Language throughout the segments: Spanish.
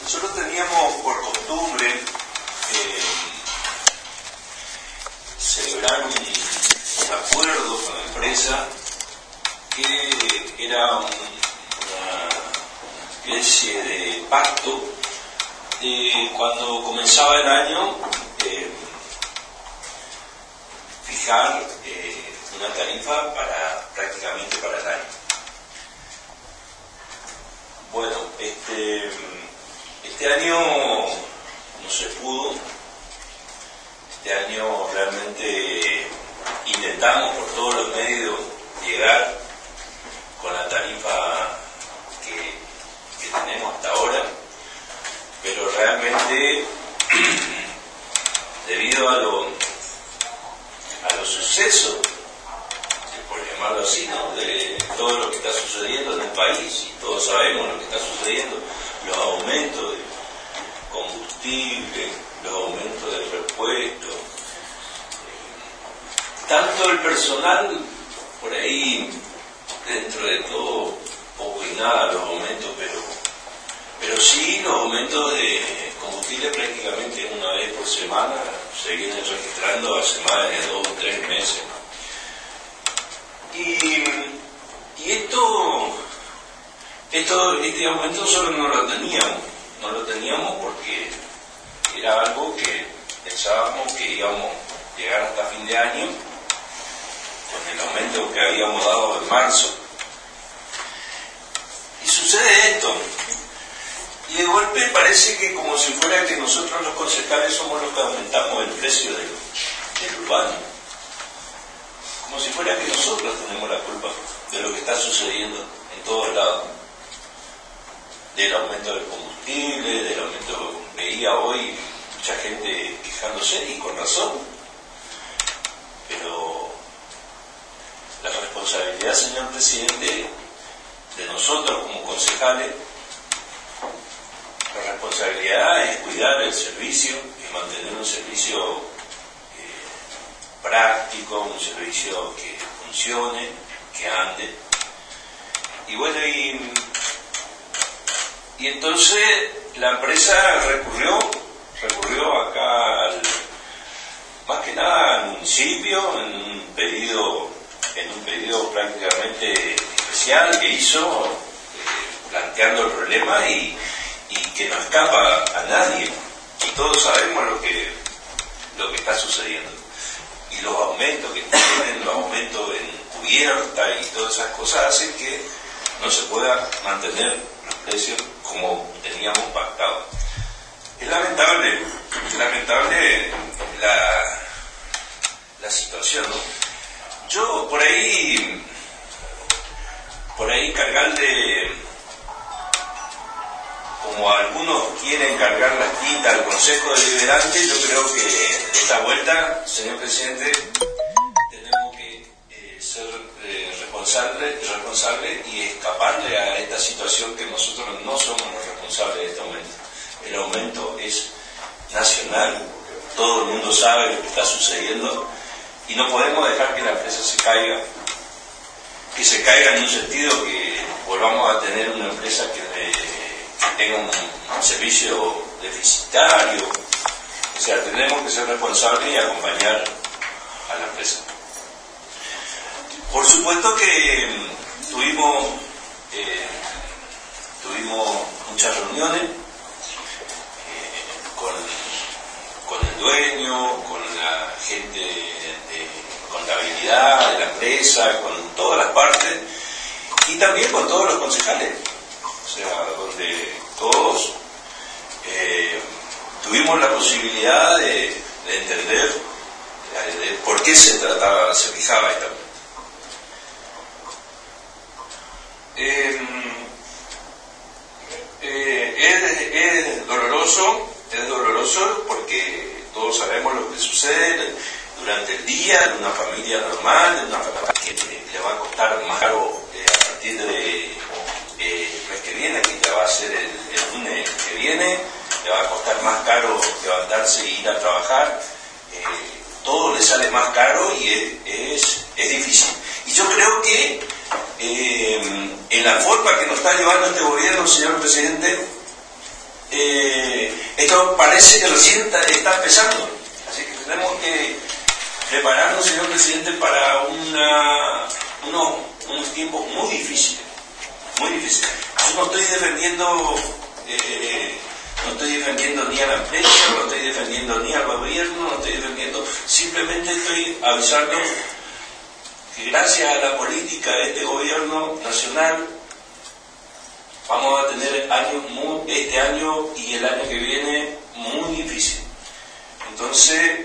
Nosotros teníamos por costumbre celebrar un acuerdo con la empresa que era una especie de pacto de cuando comenzaba el año fijar una tarifa prácticamente para el año. Bueno, este año no se pudo. Este año realmente intentamos por todos los medios llegar con la tarifa que tenemos hasta ahora, pero realmente debido a los sucesos, por llamarlo así, ¿no?, de todo lo que está sucediendo en el país, y todos sabemos lo que está sucediendo, los aumentos de combustible, los aumentos de repuestos, tanto el personal, por ahí, dentro de todo, poco y nada los aumentos, pero sí los aumentos de combustible prácticamente una vez por semana se vienen registrando hace más de 2 o 3 meses. Y este aumento solo no lo teníamos porque era algo que pensábamos que íbamos a llegar hasta fin de año con el aumento que habíamos dado en marzo. Y sucede esto, y de golpe parece que como si fuera que nosotros los concejales somos los que aumentamos el precio del urbano, como si fuera que nosotros tenemos la culpa de lo que está sucediendo en todos lados, del aumento del combustible, del aumento, veía hoy mucha gente quejándose y con razón, pero la responsabilidad, señor presidente, de nosotros como concejales, la responsabilidad es cuidar el servicio, es mantener un servicio práctico, un servicio que funcione, que ande. Y bueno, y entonces la empresa recurrió acá más que nada al municipio en un pedido prácticamente especial que hizo, planteando el problema y que no escapa a nadie, y todos sabemos lo que está sucediendo, y los aumentos que tienen, los aumentos en cubierta y todas esas cosas hacen que no se pueda mantener los precios como teníamos pactado. Es lamentable la situación, ¿no? Yo por ahí cargarle, como algunos quieren cargar la quinta al Consejo Deliberante, yo creo que de esta vuelta, señor presidente, tenemos que ser responsables y escaparle a esta situación, que nosotros no somos los responsables de este aumento. El aumento es nacional, todo el mundo sabe lo que está sucediendo, y no podemos dejar que la empresa se caiga en un sentido que volvamos a tener una empresa que tenga un servicio deficitario. O sea, tenemos que ser responsables y acompañar a la empresa. Por supuesto que tuvimos muchas reuniones con el dueño, con la gente de contabilidad de la empresa, con todas las partes, y también con todos los concejales. O sea, donde todos tuvimos la posibilidad de entender de por qué se fijaba esta. Es doloroso porque todos sabemos lo que sucede durante el día de una familia normal, de una familia que le va a costar más caro a partir de el mes que viene, que ya va a ser el lunes que viene, le va a costar más caro levantarse e ir a trabajar, todo le sale más caro y es difícil. Y yo creo que en la forma que nos está llevando este gobierno, señor presidente, Esto parece que recién está empezando, así que tenemos que prepararnos, señor presidente, para unos tiempos muy difíciles, muy difíciles. Yo no estoy defendiendo ni a la empresa, no estoy defendiendo ni al gobierno, no estoy defendiendo, simplemente estoy avisando que gracias a la política de este gobierno nacional vamos a tener este año y el año que viene muy difícil. Entonces,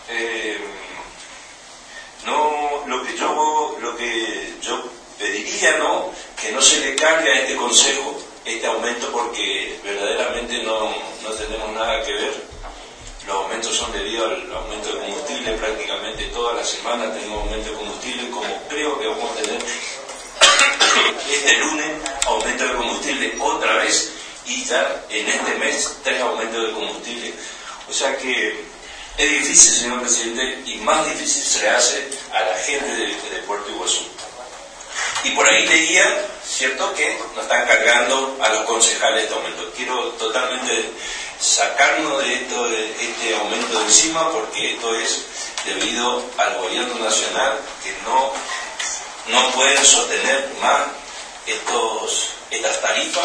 lo que yo pediría, que no se le cargue a este consejo este aumento, porque verdaderamente no tenemos nada que ver. Los aumentos son debido al aumento de combustible. Prácticamente toda la semana tenemos aumento de combustible, como creo que vamos a tener este lunes aumento de combustible otra vez, y ya en este mes 3 aumentos de combustible. O sea que es difícil, señor presidente, y más difícil se le hace a la gente de Puerto Iguazú. Y por ahí leía, ¿cierto?, que nos están cargando a los concejales este aumento. Quiero totalmente sacarnos de este aumento de encima, porque esto es debido al gobierno nacional, que no pueden sostener más estas tarifas,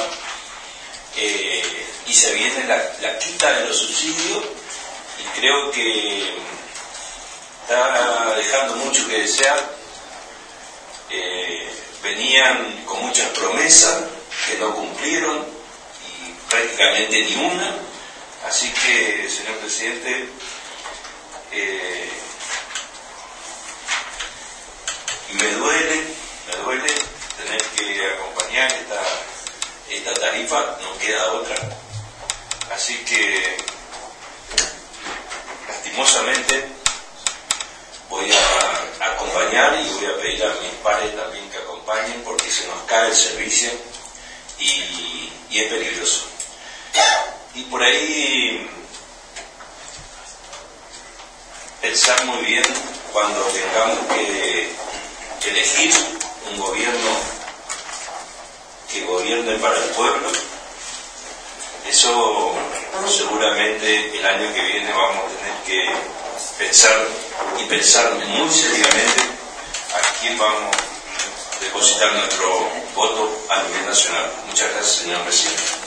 y se viene la quita de los subsidios, y creo que está dejando mucho que desear. Venían con muchas promesas que no cumplieron, y prácticamente ni una. Así que, señor presidente, me duele tener que acompañar esta tarifa, no queda otra. Así que, lastimosamente, voy a acompañar, y voy a pedir a mis pares también que acompañen, porque se nos cae el servicio y es peligroso. Y por ahí pensar muy bien cuando tengamos que elegir un gobierno que gobierne para el pueblo. Eso seguramente el año que viene vamos a tener que pensar muy seriamente a quién vamos a depositar nuestro voto a nivel nacional. Muchas gracias, señor presidente.